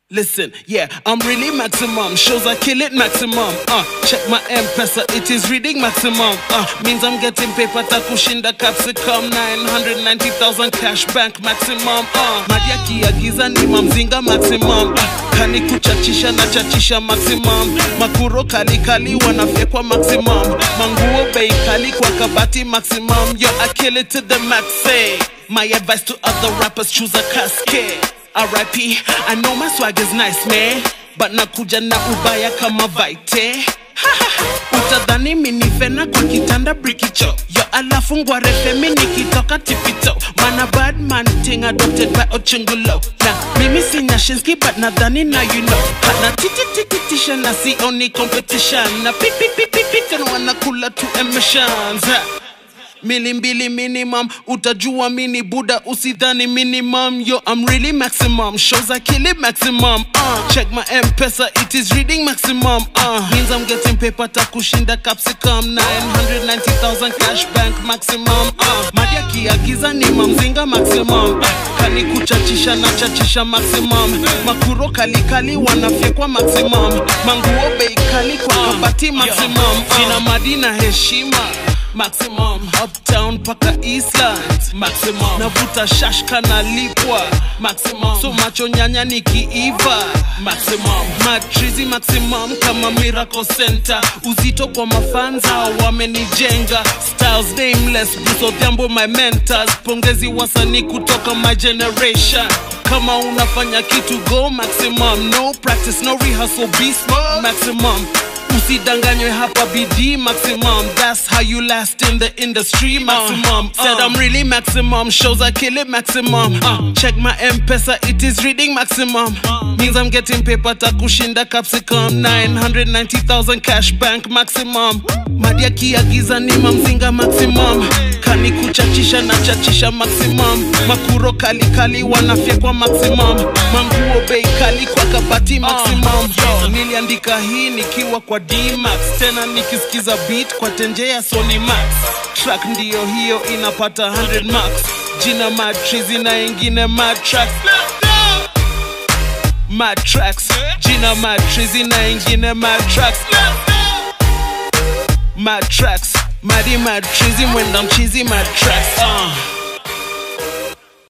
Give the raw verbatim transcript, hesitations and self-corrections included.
Listen, yeah, I'm really maximum. Shows I kill it maximum. Uh, check my M-Pesa, it is reading maximum. Uh, means I'm getting paper takushinda capsicum. nine hundred ninety thousand cash bank maximum. Uh, Madia kiagiza ni mamzinga maximum. Uh, kani kuchachisha na chachisha maximum. Makuro kali kali wanafyekwa maximum. Manguo bei kali kwa kabati maximum. Yo, I kill it to the max, say. My advice to other rappers, choose a casket. R I P, I know my swag is nice, man, but nakuja na ubaya kama vaite. Utadhani minifena kwa kitanda brikicho. Yo alafu ngwarefe mini kitoka tipito. Man a bad man ting adopted by Ochungulo. Na mimi si Nyashinsky but nadhani na you know. Kana titi titi tisha na si only competition. Na pi pi pi pi pi tano wanakula tu emissions. Mili mbili minimum, utajua mini Buddha usidhani minimum. Yo, I'm really maximum, shows I kill it maximum. uh, Check my M-Pesa, it is reading maximum. uh, Means I'm getting paper takushinda capsicum. nine hundred ninety thousand cash bank maximum. uh, Madia kiagiza ni mamzinga maximum. uh, Kani kuchachisha na chachisha maximum. Makuro kali kali wanafyekwa maximum. Manguo bei kali kwa kabati maximum. Jina Madina heshima maximum. Uptown paka Eastlands maximum. Navuta shashka na lipwa maximum. So macho nyanya nikiiva maximum. Matrizi maximum kama Miracle Center. Uzito kwa mafanza wamenijenga. Styles nameless, Bruce Odhiambo my mentors. Pongezi wasanii kutoka my generation. Kama unafanya kitu go maximum. No practice, no rehearsal, be smart maximum. Usidanganywe hapa bidii maximum. That's how you last in the industry maximum. uh, Said I'm really maximum, shows I kill it maximum. uh, Check my M-Pesa, it is reading maximum. Means I'm getting paper takushinda capsicum. nine hundred ninety thousand cash bank maximum. Madia kiagiza ni mamzinga maximum. Kani kuchachisha na chachisha maximum. Makuro kali kali wanafyekwa maximum. Manguo bei kali kwa kabati maximum. Yo, niliandika hii nikiwa kwa D-Max, tena nikisikiza beat kwa tenje ya Sony Max. Track ndiyo hiyo inapata one hundred marks. Jina Matrizi na ingine Mad Tracks. Mad Tracks. Jina Matrizi na ingine Mad Tracks. Mad Tracks. Madi Matrizi mwenda mchizi Mad Tracks. uh.